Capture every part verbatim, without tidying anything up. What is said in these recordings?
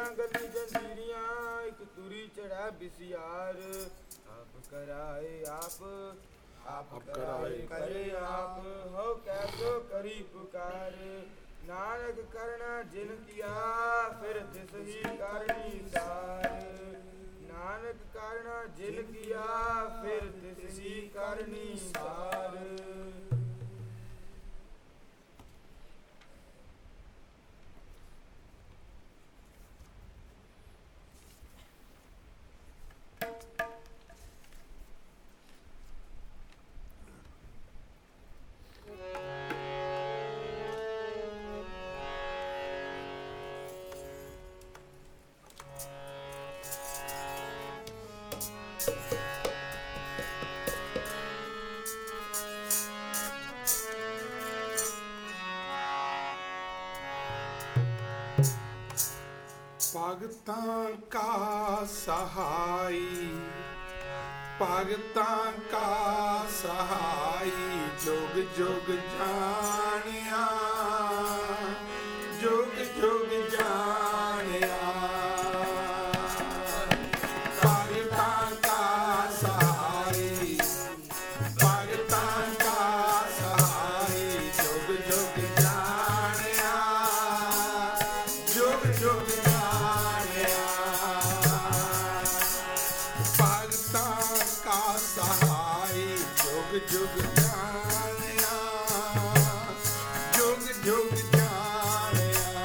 गली जंजीरियां एक तुरी चढ़ा बिसियार आप कराए आप आप कराए करे आप हो कैसो करी पुकार नानक करना जिन किया फिर तिस ही करनी सार नानक करना जिन किया फिर तिस ही करनी सार। ਭਗਤਾਂ ਕਾ ਸਹਾਈ ਭਗਤਾਂ ਕਾ ਸਹਾਈ ਜੁਗ ਜੁਗ ਜਾਣਿਆ ਜੁਗ ਜੁਗ ਜਾਣਿਆ ਭਗਤਾਂ ਕਾ ਸਹਾਈ ਭਗਤਾਂ ਕਾ ਸਹਾਈ ਜੁਗ ਜੁਗ ਜਾਣਿਆ ਜੁਗ ਜੁਗ ਜੁਗ ਜਾਣਿਆ ਜੁਗ ਜੁਗ ਜਾਣਿਆ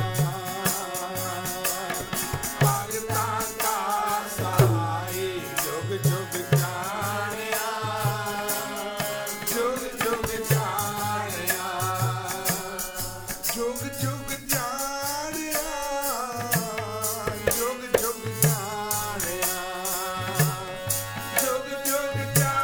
ਭਗਤਾਂ ਕਾ ਸਹਾਈ ਜੁਗ ਜੁਗ ਜਾਣਿਆ ਜੁਗ ਜੁਗ ਜਾਣਿਆ ਜੁਗ ਜੁਗ ਜਾਣਿਆ ਜੁਗ ਜੁਗ ਜਾਣਿਆ ਜੁਗ ਜੁਗ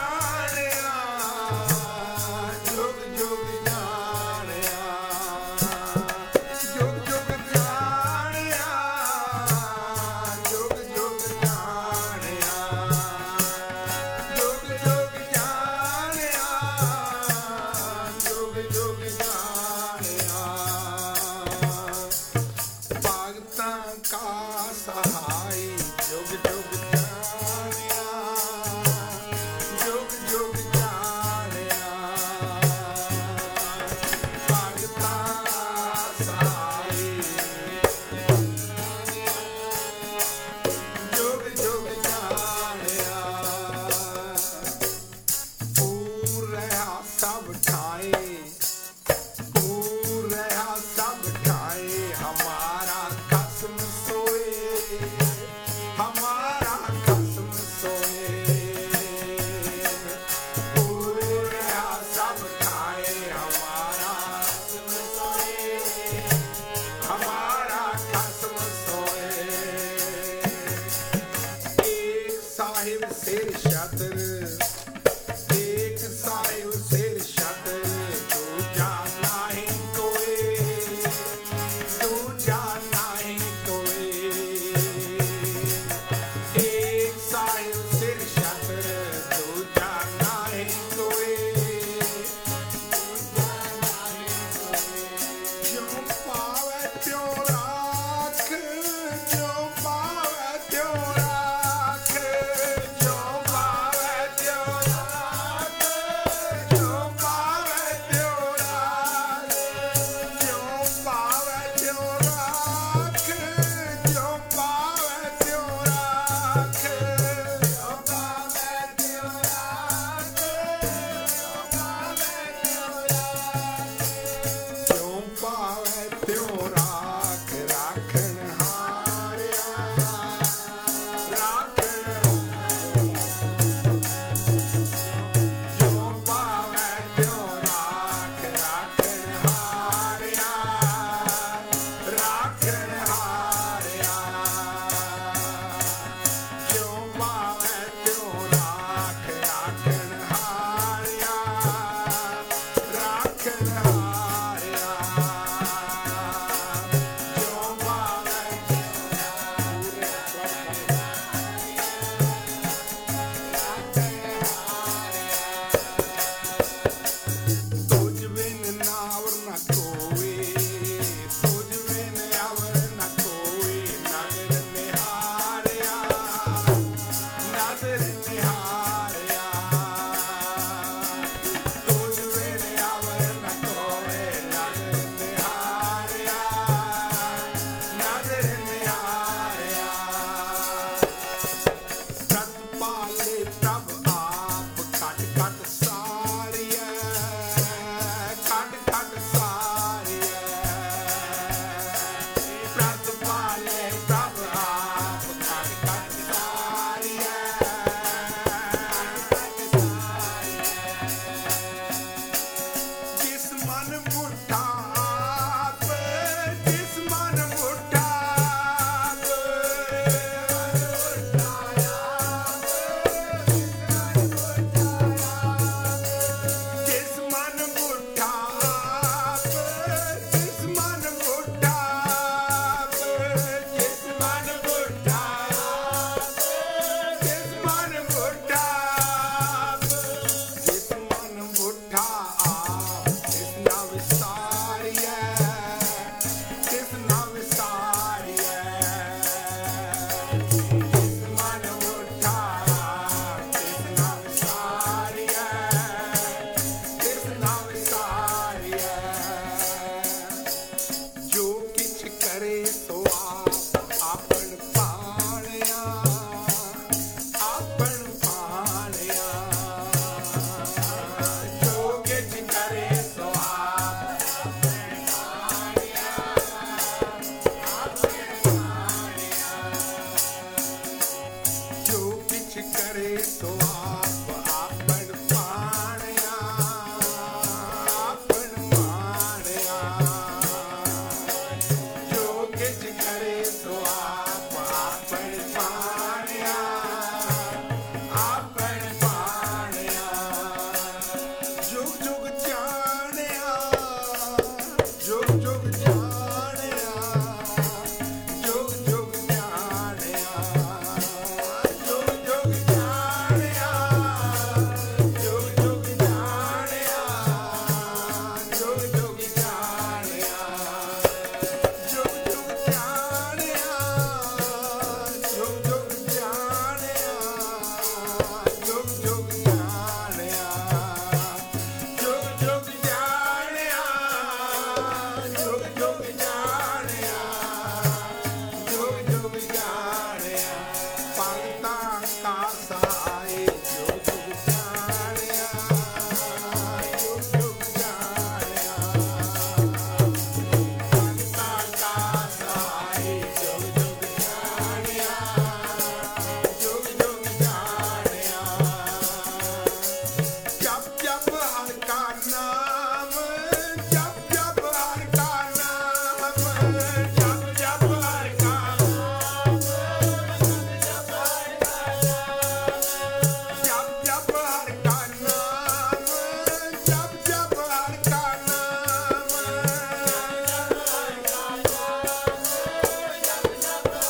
ਸਹਾਈ ਜੁਗ ਜੁਗ ਜਾਣਿਆ ਜੁਗ ਜੁਗ ਜਾਣਿਆ ਭਗਤਾਂ ਸਹਾਈ ਜੁਗ ਜੁਗ ਜਾਣਿਆ ਪੂਰ ਰਹਾ ਸਭ ਠਾਏ ਪੂਰ ਰਹਾ ਸਭ ਠਾਏ ਹਮਾਰਾ ਖਸਮ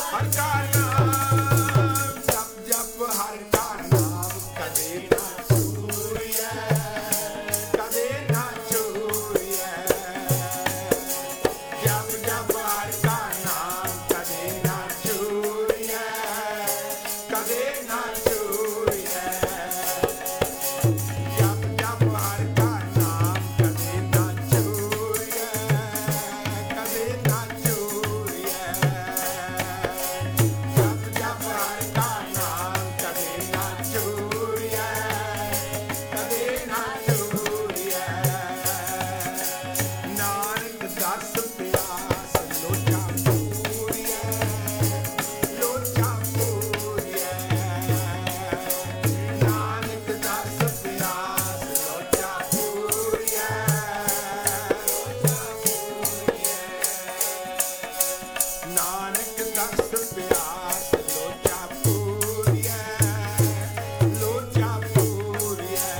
ਹਰ ਕਾ ਨਾਮ ਜਪ ਜਪ ਹਰ ਕਾ ਨਾਮ ਕਦੇ ਨਾ ਚੂਰੀਐ ਕਦੇ ਨਾ ਚੂਰੀਐ ਜਪ ਜਪ ਹਰ ਕਾ ਨਾਮ ਕਦੇ ਨਾ ਚੂਰੀਐ ਕਦੇ ਨਾ ਚੂਰੀਐ ਜਪ ਜਪ ਹਰ ਕਾ ਨਾਮ ਕਦੇ ਨਾ ਚੂਰੀਐ ਕਦੇ ਨਾ ਚੂਰੀਐ ਜਪ ਜਪ ਹਰ ਕਾ ਨਾਮ ਕਦੇ ਨਾ ਚੂਰੀਐ ਕਦੇ ਨਾ ਚੂਰੀਐ ਨਾਨਕ ਦਸ ਪਿਆਸ ਲੋਚਾ ਪੂਰੀਐ ਲੋਚਾ ਪੂਰੀਐ ਨਾਨਕ ਦਸ ਪਿਆਸ ਲੋਚਾ ਪੂਰੀਐ ਨਾਨਕ ਦਸ ਪਿਆਸ ਲੋਚਾ ਪੂਰੀਐ ਲੋਚਾ ਪੂਰੀਐ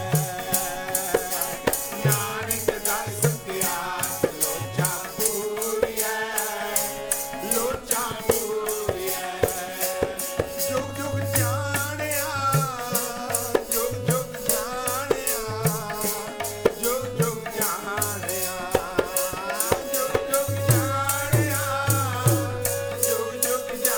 ਨਾਨਕ ਦਸ ਪਿਆਸ ਲੋਚਾ ਪੂਰੀਐ ਲੋਚਾ ਪੂਰੀਐ ਜੁਗ ਜੁਗ ਜਾਣਿਆ ਜੁਗ ਜੁਗ ਜਾਣਿਆ ਜੁਗ ਜੁਗ ਜਾਣਿਆ ਜੁਗ ਜੁਗ ਜਾਣਿਆ ਜੁਗ ਜੁਗ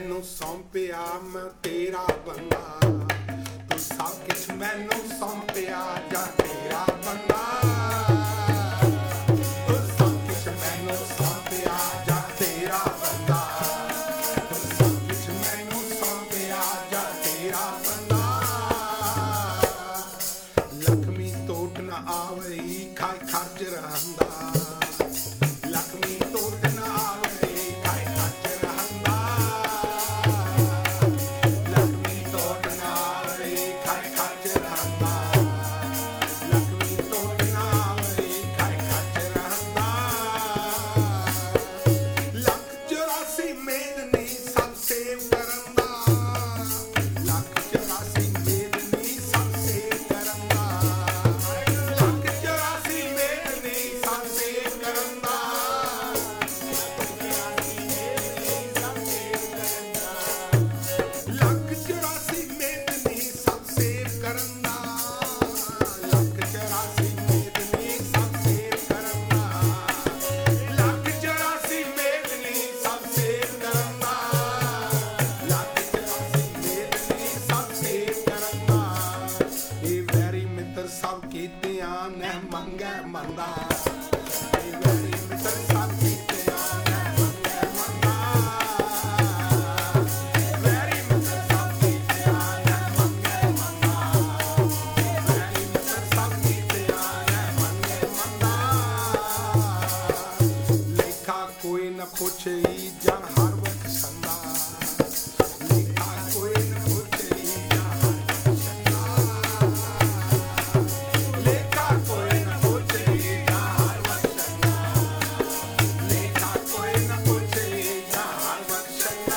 ਮੈਨੂੰ ਸੌਂਪਿਆ ਮੈਂ ਤੇਰਾ ਬੰਦਾ ਤੂੰ ਸਭ ਕੁਛ ਮੈਨੂੰ ਸੌਂਪਿਆ ਜਾਂ ਤੇਰਾ ਬੰਦਾ ਤੂੰ ਸਭ ਕੁਛ ਮੈਨੂੰ ਸੌਂਪਿਆ ਜਾਂ ਤੇਰਾ ਬੰਦਾ ਤੂੰ ਸਭ ਕੁਛ ਮੈਨੂੰ ਸੌਂਪਿਆ ਜਾਂ ਤੇਰਾ ਬੰਦਾ ਲਖਮੀ ਟੋਟ ਨਾ ਆਵਈ ਖਾਈ ਖਰਚ ਰਹਿੰਦਾ ਲਖਮੀ ਟੋਟ ਨਾ ਆਵਈ ਖਾਈ ਖਰਚ ਰਹਿੰਦਾ ਲਖਮੀ ਟੋਟ ਨਾ ਆਵਈ ਖਾਈ ਖਰਚ ਰਹਿੰਦਾ ਲਖਮੀ ਟੋਟ ਨਾ ਆਵਈ ਖਾਈ ਖਰਚ ਰਹਿੰਦਾ ਲੱਖ ਚੁਰਾਸੀ ਮੇਦਨੀ ਸਭ ਸੇਵ ਕਰਨ ਦਾ ਲੱਖ ਚੁਰਾਸੀ ਮੇਦਨੀ ਸਭ ਸੇਵ ਕਰਨ ਦਾ ਲੱਖ ਚੁਰਾਸੀ ਮੇਦਨੀ ਸਭ ਸੇਵ ਕਰਨ ਦਾ ਲੱਖ ਚੁਰਾਸੀ ਮੇਦਨੀ ਸਭ ਸੇਵ ਕਰਨ ਦਾ ਲੱਖ ਚੁਰਾਸੀ ਮੇਦਨੀ ਸਭ ਸੇਵ ਕਰਨ ਦਾ ਲੱਖ ਚੁਰਾਸੀ ਮੇਦਨੀ ਸਭ ਸੇਵ ਕਰਨ ਦਾ ਲੱਖ ਚੁਰਾਸੀ ਮੇਦਨੀ ਸਭ ਸੇਵ ਕਰਨ ਦਾ ਇਹ ਵੈਰੀ ਮਿੱਤਰ ਸਭ ਕੀਤਿਆਂ ਨੇ ਮੰਗੈ ਮੰਦਾ ਇਹ ਵੈਰੀ ਮਿੱਤਰ ਸਭ ਕੀਤਿਆਂ ਨੇ ਮੰਗੈ ਮੰਦਾ ਵੈਰੀ ਮਿੱਤਰ ਸਭ ਕੀਤਿਆਂ ਨੇ ਮੰਗੈ ਮੰਦਾ ਵੈਰੀ ਮਿੱਤਰ ਸਭ ਕੀਤਿਆਂ ਨੇ ਮੰਗੈ ਮੰਦਾ ਲੇਖਾ ਕੋਈ ਨਾ ਪੁੱਛਈ ਜਾਂ ਹਰ ਵਕਤ ਸੰਦਾ ਲੇਖਾ ਕੋਈ ਨਾ ਪੁੱਛਈ ਜਾਂ ਹਰ ਵਕਤ ਸੰਦਾ ਲੇਖਾ ਕੋਈ ਨਾ ਪੁੱਛਈ ਜਾਂ ਹਰ ਵਕਤ ਸੰਦਾ ਲੇਖਾ ਕੋਈ ਨਾ ਪੁੱਛਈ ਜਾਂ ਹਰ ਵਕਤ ਸੰਦਾ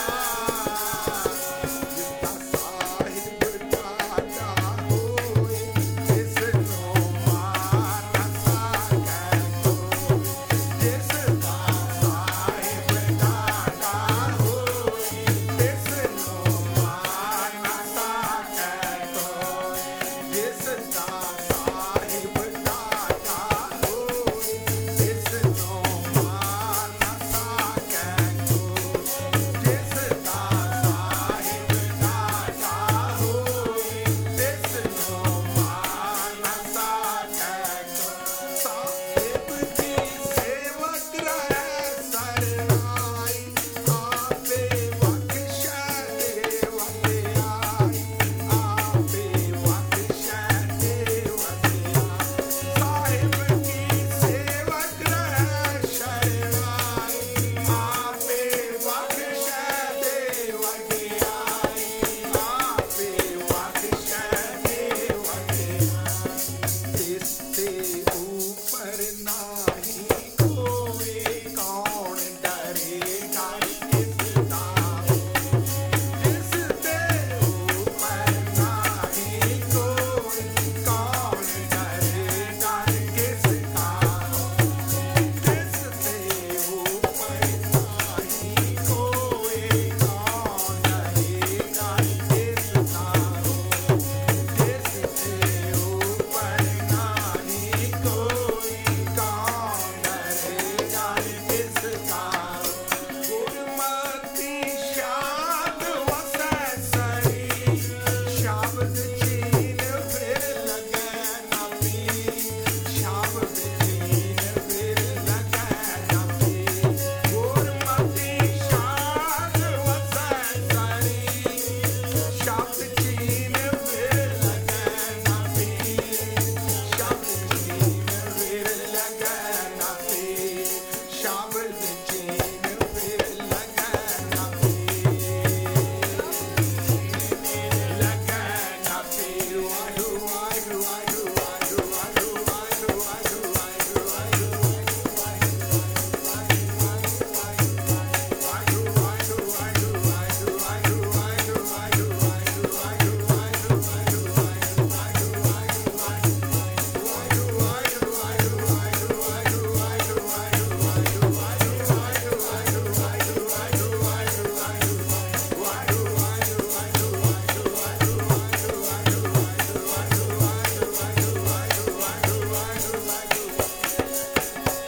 ਜਿਸਦਾ ਸਾਹਿਬ ਜਾਦਾ ਹੋਏ ਜਿਸ ਨੂੰ ਮਾਰ ਨਾ ਸਕੈ ਕੋਈ ਜਿਸ ਦਾ ਸਾਹਿਬ ਜਾਦਾ ਹੋਏ ਜਿਸ ਨੂੰ ਮਾਰ ਨਾ ਸਕੈ ਕੋਈ ਜਿਸ ਦਾ ਸਾਹਿਬ ਜਾਦਾ ਹੋਏ ਜਿਸ ਨੂੰ ਮਾਰ ਨਾ ਸਕੈ ਕੋਈ ਜਿਸ ਦਾ ਸਾਹਿਬ ਜਾਦਾ ਹੋਏ ਜਿਸ ਨੂੰ ਮਾਰ ਨਾ ਸਕੈ ਕੋਈ ਸਾਹਿਬ ਦੀ ਸੇਵਕ ਰਹਿ ਸਰਨਾਈ ਆਪੇ ਬਖਸ਼ੈ ਦੇ ਵਡਿਆਈ ਆਪੇ ਬਖਸ਼ੈ ਦੇ ਵਡਿਆਈ ਸਾਹਿਬ ਦੀ ਸੇਵਕ ਰਹਿ ਸਰਨਾਈ ਆਪੇ ਬਖਸ਼ੈ ਦੇ ਵਡਿਆਈ ਆਪੇ ਬਖਸ਼ੈ ਦੇ ਵਡਿਆਈ ਇਸ ਤੇ ਊਪਰ ਨਾਹੀ ਕੋਈ ਕੌਣ ਡਰੇਗਾ ਇਸ ਦਾ ਜਿਸ ਤੇ ਊਪਰ ਨਾਹੀ ਕੋਈ ਕੌਣ ਡਰੇਗਾ ਕਿਸ ਦਾ ਜਿਸ ਤੇ ਊਪਰ ਨਾਹੀ ਕੋਈ ਕੌਣ ਡਰੇਗਾ ਕਿਸ ਦਾ ਜਿਸ ਤੇ ਊਪਰ ਨਾਹੀ ਕੋਈ ਕੌਣ ਡਰੇਗਾ ਕਿਸ ਦਾ ਗੁਰਮਤਿ ਸ਼ਾਦ ਵਸੈ ਸਰੀ ਸ਼ਬਦ ਚੀਨ ਫਿਰ ਲਗੈ ਨਾ ਪੀ ਸ਼ਬਦ ਚੀਨ ਫਿਰ ਲਗੈ ਨਾ ਪੀ ਗੁਰਮਤਿ ਸ਼ਾਦ ਵਸੈ ਸਰੀ ਸ਼ਬਦ ਚੀਨ ਫਿਰ ਲਗੈ ਨਾ ਪੀ ਸ਼ਬਦ ਚੀਨ ਫਿਰ ਲਗੈ ਨਾ ਪੀ ਸ਼ਬਦ ਚੀਨ ਫਿਰ ਲਗੈ ਨਾ ਪੀ ਲਗੈ ਨਾ ਪੀ ਵਾਹਿਗੁਰੂ ਵਾਹਿਗੁਰੂ ਵਾਹਿਗੁਰੂ ਵਾਹਿਗੁਰੂ ਵਾਹਿਗੁਰੂ ਵਾਹਿਗੁਰੂ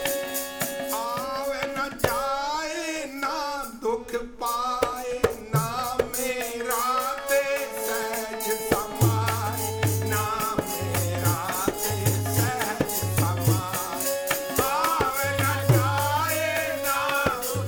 ਆਵੇ ਨਾ ਜਾਏ ਨਾ ਦੁੱਖ ਪਾਏ ਨਾ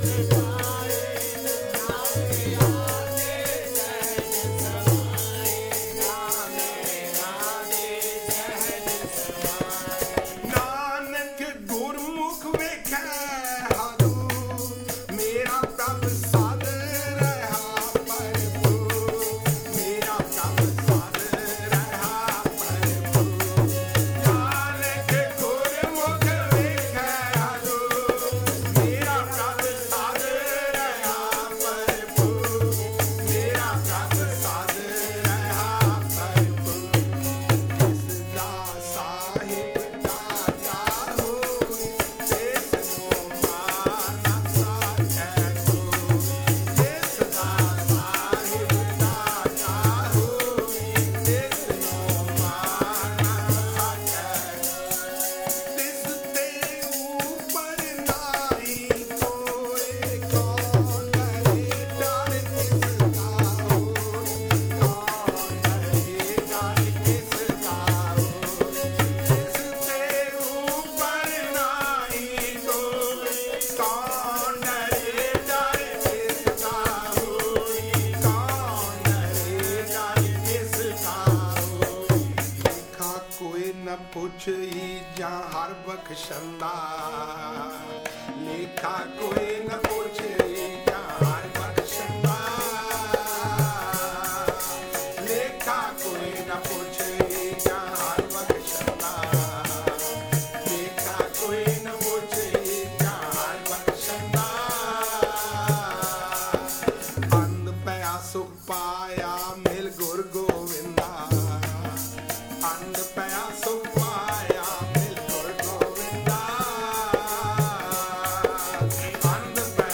ਪੁੱਛੀ ਜਾਂ ਹਰ ਬਖਸ਼ੰਦਾ ਲੇਖਾ ਕੋਈ ਨਾ ਪੁੱਛੀ ਜਾਂ ਹਰ ਬਖਸ਼ੰਦਾ ਲੇਖਾ ਕੋਈ ਨਾ ਪੁੱਛੀ ਜਾਂ ਹਰ ਬਖਸ਼ੰਦਾ ਲੇਖਾ ਕੋਈ ਨਾ ਪੁੱਛੀ ਜਾਂ ਹਰ ਬਖਸ਼ੰਦਾ ਅੰਨ ਪਿਆ ਸੁਖ ਪਾਇਆ ਮਿਲ ਗੁਰ ਗੋਵਿੰਦਾ ਅੰਨ ਪਿਆ ਸੁਖ ਪਾਇਆ ਮਿਲ ਗੁਰ ਗੋਵਿੰਦਾ ਅੰਨ ਪਿਆ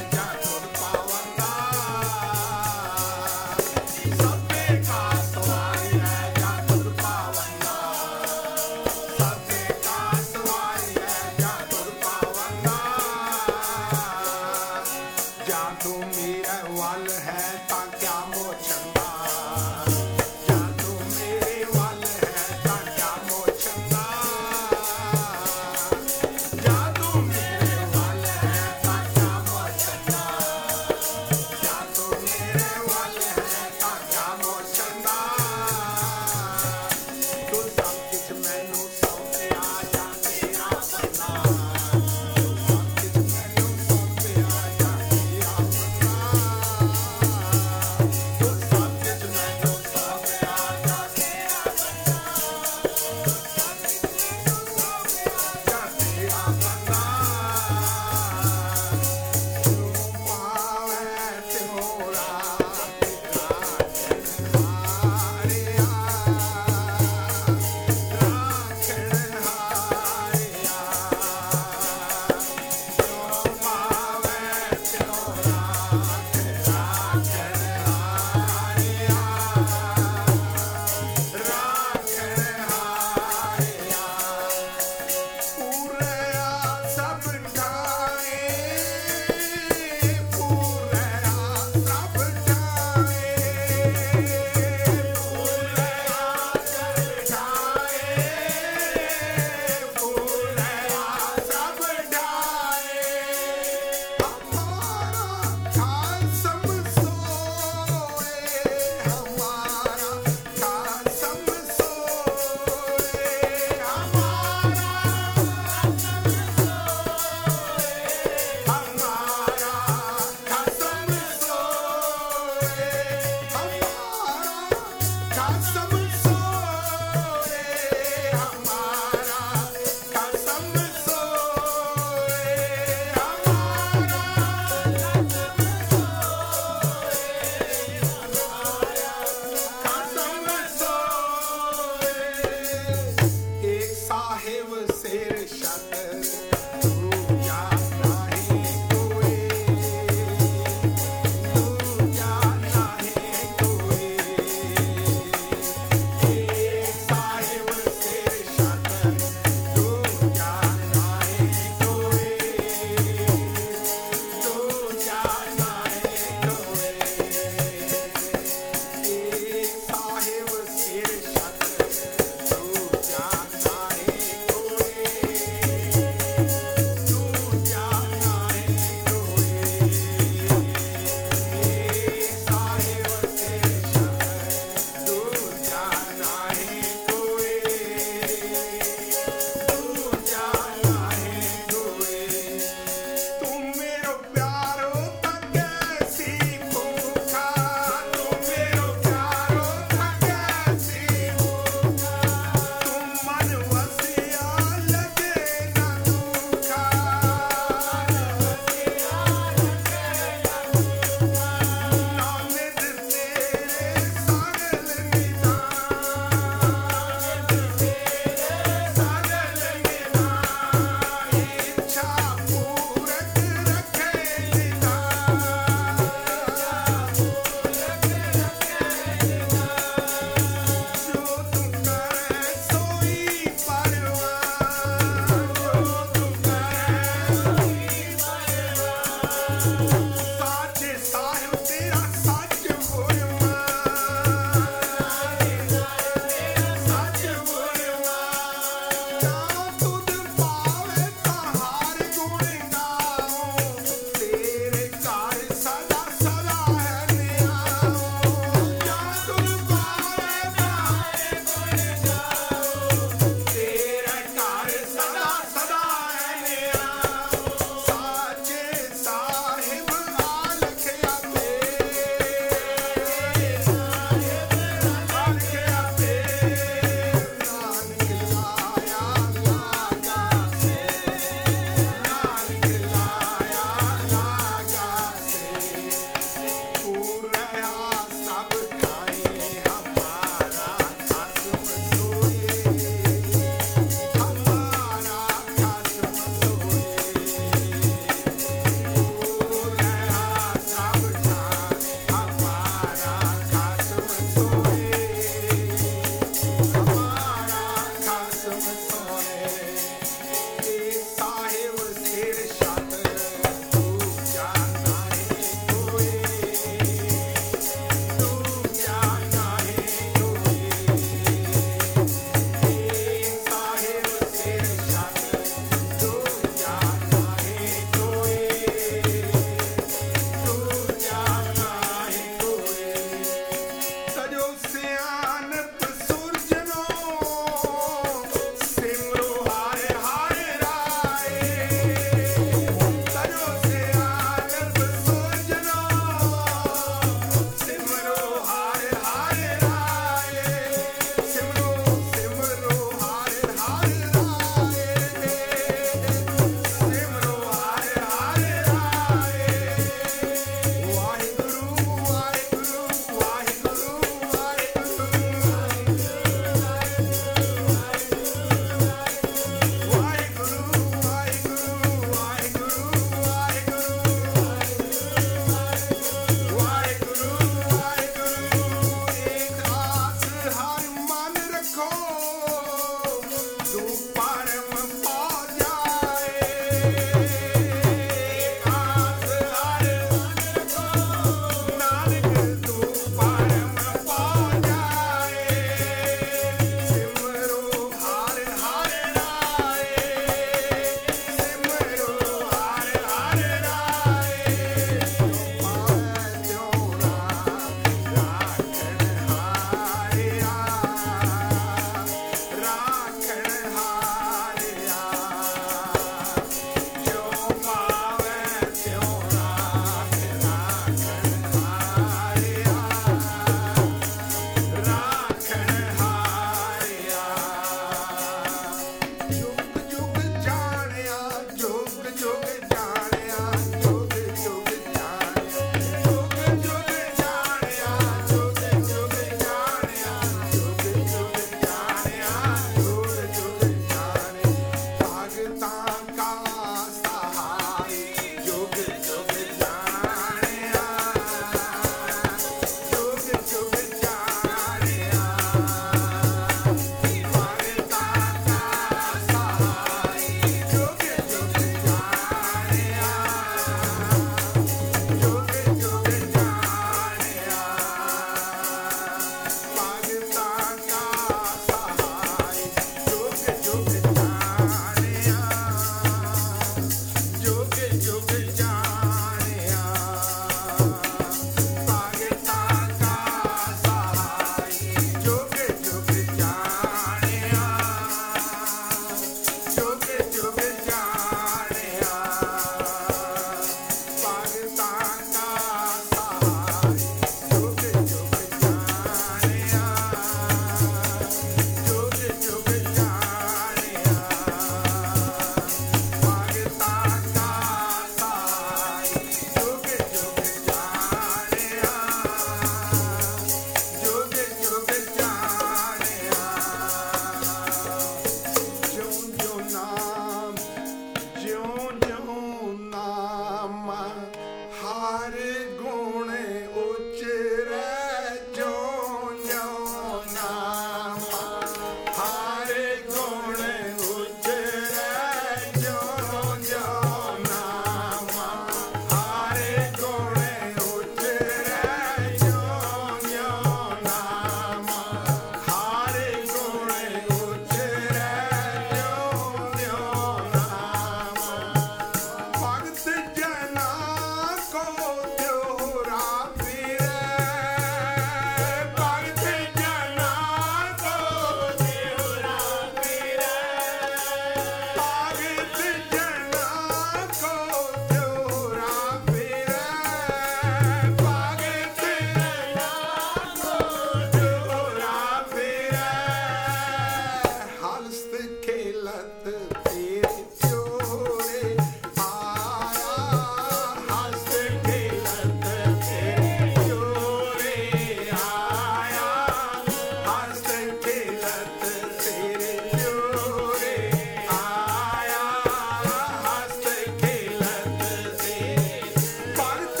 ਹਸਤ ਖੇਲਤ ਤੇਰੇ ਪਿਓਰੇ ਆਇਆ ਹਸਤ ਖੇਲਤ ਤੇਰੇ ਪਿਓਰੇ ਆਇਆ ਹਸਤ ਖੇਲਤ ਤੇਰੇ ਪਿਓਰੇ ਆਇਆ ਹਸਤ ਖੇਲਤ ਤੇਰੇ ਭਗਤ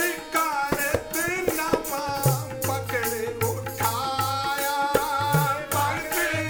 ਕਰਤ ਨਾਮਾ ਪਕੜ ਉਠਾਇਆ ਭਗਤ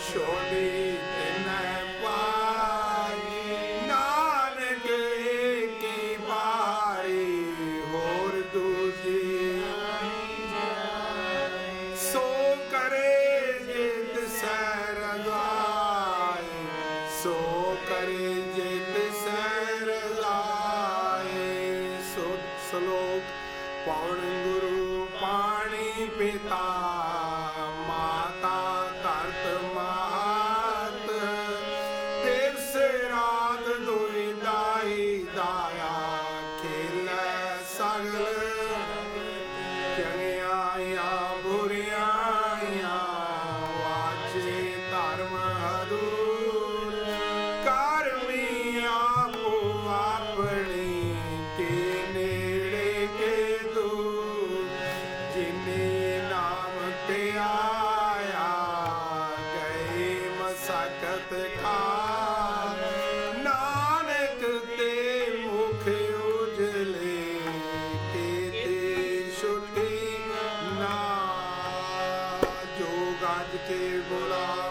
ਛੋੜੀ ਤਿਨੈ ਪਾਈ ਨਾਨਕ ਏਕੀ ਬਾਰੀ ਹੋਰ ਦੂਜੀ ਸੋ ਕਰੇ ਜਿਤ ਸੈ ਰਜ਼ਾਏ ਸੋ ਕਰੇ ਜਿਤ ਸੈ ਰਜ਼ਾਏ ਸੋ ਸਲੋਕ ਪੌਣ ਗੁਰੂ ਪਾਣੀ ਪਿਤਾ ਮਾਤਾ ਧਰਤ ਮਾਤ ਦਿਵਸ ਰਾਤ ਦੁਇ ਦਾਈ ਦਾਇਆ ਖੇਲੈ ਸਗਲ ਚੰਗਿਆਈਆਂ ਬੁਰਿਆਈਆਂ ਵਾਚੇ ਧਰਮ ਹਦੂਰ ਕਰਮੀ ਆਪੋ ਆਪਣੀ ਕੇ ਨੇੜੇ ਕੇ ਦੂਰ ਜਿਨੇ ਨਾਮ ਤੇ ਆਇਆ ਗਏ ਮਸਕਤ ਖਾ ਨਾਨਕ ਤੇ ਮੁਖ ਉਜਲੇ ਕੀਤੇ ਛੁਟੀ ਨਾ ਜੋ ਗੱਜ ਕੇ ਬੁਲਾ